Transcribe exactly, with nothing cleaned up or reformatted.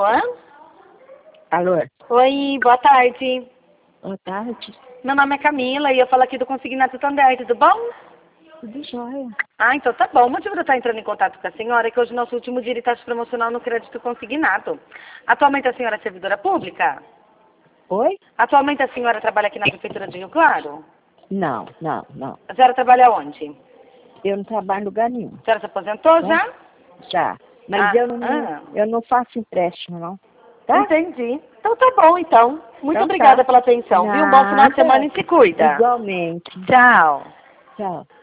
Alô? Alô? Oi, boa tarde. Boa tarde. Meu nome é Camila e eu falo aqui do Consignato Santander, tudo bom? Tudo jóia. Ah, então tá bom. O motivo de eu estar entrando em contato com a senhora é que hoje é nosso último dia de taxa promocional no crédito consignado. Atualmente a senhora é servidora pública? Oi? Atualmente a senhora trabalha aqui na Prefeitura de Rio Claro? Não, não, não. A senhora trabalha onde? Eu não trabalho em lugar nenhum. A senhora se aposentou Tá? já? Já. Mas Ah, eu, não, ah. eu não faço empréstimo, não. Tá? Entendi. Então tá bom, então. Muito Então obrigada tá. pela atenção, viu? Um bom final de semana Nada. e se cuida. Igualmente. Tchau. Tchau.